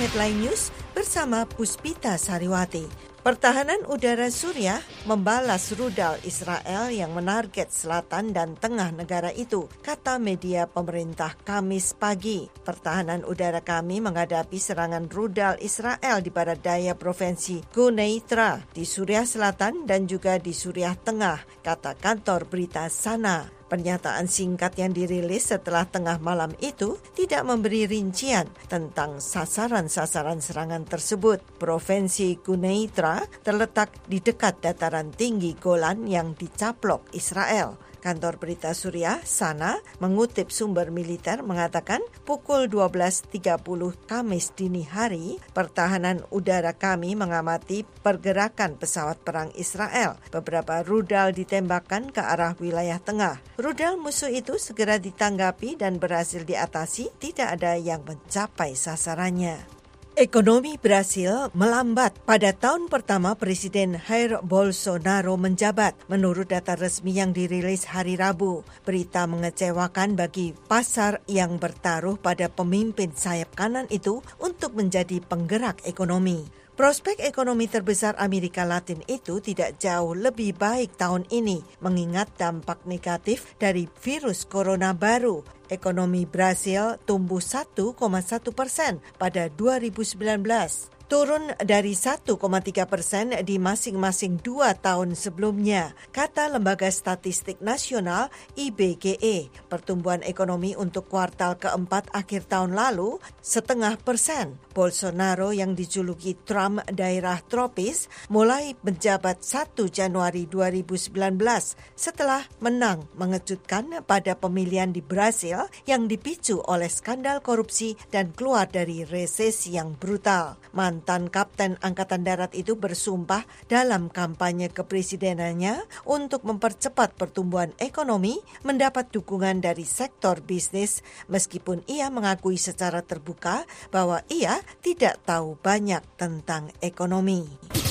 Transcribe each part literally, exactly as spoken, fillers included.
Headline News bersama Puspita Sariwati. Pertahanan udara Suriah membalas rudal Israel yang menarget selatan dan tengah negara itu, kata media pemerintah Kamis pagi. Pertahanan udara kami menghadapi serangan rudal Israel di barat daya provinsi Quneitra di Suriah Selatan dan juga di Suriah Tengah, kata kantor berita Sana. Pernyataan singkat yang dirilis setelah tengah malam itu tidak memberi rincian tentang sasaran-sasaran serangan tersebut. Provinsi Quneitra terletak di dekat dataran tinggi Golan yang dicaplok Israel. Kantor berita Suriah Sana mengutip sumber militer mengatakan pukul dua belas tiga puluh Kamis dini hari, pertahanan udara kami mengamati pergerakan pesawat perang Israel. Beberapa rudal ditembakkan ke arah wilayah tengah. Rudal musuh itu segera ditanggapi dan berhasil diatasi, tidak ada yang mencapai sasarannya. Ekonomi Brasil melambat pada tahun pertama Presiden Jair Bolsonaro menjabat, menurut data resmi yang dirilis hari Rabu. Berita mengecewakan bagi pasar yang bertaruh pada pemimpin sayap kanan itu untuk menjadi penggerak ekonomi. Prospek ekonomi terbesar Amerika Latin itu tidak jauh lebih baik tahun ini, mengingat dampak negatif dari virus corona baru. Ekonomi Brasil tumbuh satu koma satu persen pada dua ribu sembilan belas. Turun dari satu koma tiga persen di masing-masing dua tahun sebelumnya, kata Lembaga Statistik Nasional I B G E. Pertumbuhan ekonomi untuk kuartal keempat akhir tahun lalu setengah persen. Bolsonaro yang dijuluki Trump daerah tropis mulai menjabat satu Januari dua ribu sembilan belas setelah menang mengejutkan pada pemilihan di Brasil yang dipicu oleh skandal korupsi dan keluar dari resesi yang brutal. Mantan Kapten Angkatan Darat itu bersumpah dalam kampanye kepresidenannya untuk mempercepat pertumbuhan ekonomi, mendapat dukungan dari sektor bisnis, meskipun ia mengakui secara terbuka bahwa ia tidak tahu banyak tentang ekonomi.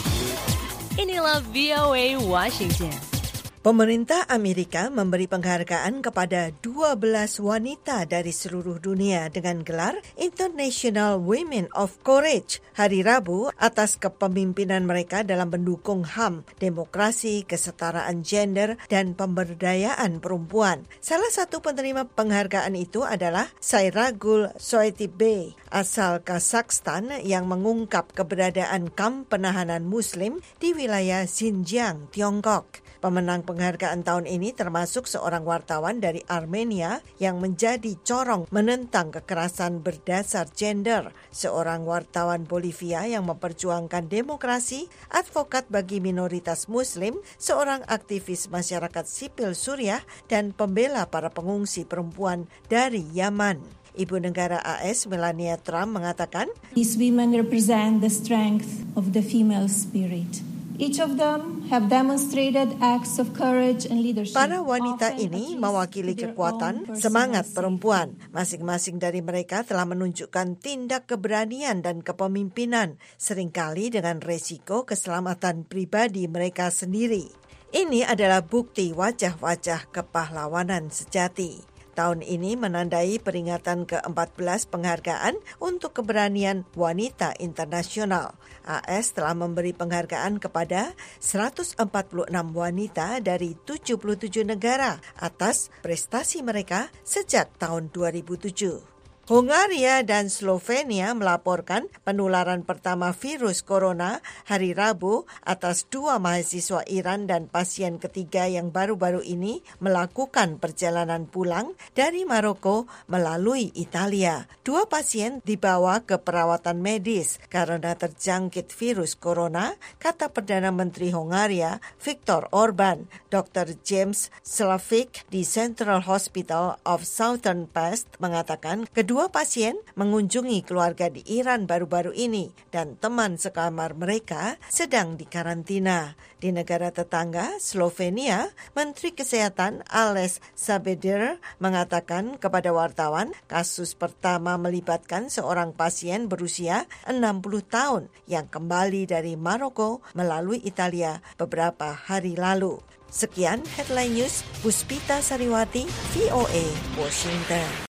Inilah V O A Washington. Pemerintah Amerika memberi penghargaan kepada dua belas wanita dari seluruh dunia dengan gelar International Women of Courage hari Rabu atas kepemimpinan mereka dalam mendukung H A M, demokrasi, kesetaraan gender, dan pemberdayaan perempuan. Salah satu penerima penghargaan itu adalah Sayragul Soetibe, asal Kazakhstan yang mengungkap keberadaan kamp penahanan Muslim di wilayah Xinjiang, Tiongkok. Pemenang penghargaan tahun ini termasuk seorang wartawan dari Armenia yang menjadi corong menentang kekerasan berdasar gender, seorang wartawan Bolivia yang memperjuangkan demokrasi, advokat bagi minoritas Muslim, seorang aktivis masyarakat sipil Suriah, dan pembela para pengungsi perempuan dari Yaman. Ibu negara A S Melania Trump mengatakan, "These women represent the strength of the female spirit. Each of them have demonstrated acts of courage and leadership." Para wanita ini mewakili kekuatan, semangat perempuan. Masing-masing dari mereka telah menunjukkan tindak keberanian dan kepemimpinan, seringkali dengan resiko keselamatan pribadi mereka sendiri. Ini adalah bukti wajah-wajah kepahlawanan sejati. Tahun ini menandai peringatan ke empat belas penghargaan untuk keberanian wanita internasional. A S telah memberi penghargaan kepada seratus empat puluh enam wanita dari tujuh puluh tujuh negara atas prestasi mereka sejak tahun dua ribu tujuh. Hungaria dan Slovenia melaporkan penularan pertama virus corona hari Rabu atas dua mahasiswa Iran dan pasien ketiga yang baru-baru ini melakukan perjalanan pulang dari Maroko melalui Italia. Dua pasien dibawa ke perawatan medis karena terjangkit virus corona, kata Perdana Menteri Hungaria Viktor Orban. Doktor James Slavic di Central Hospital of Southern Pest mengatakan kedua Dua pasien mengunjungi keluarga di Iran baru-baru ini dan teman sekamar mereka sedang dikarantina. Di negara tetangga, Slovenia, Menteri Kesehatan Ales Sabeder mengatakan kepada wartawan kasus pertama melibatkan seorang pasien berusia enam puluh tahun yang kembali dari Maroko melalui Italia beberapa hari lalu. Sekian Headline News, Puspita Sariwati, V O A, Washington.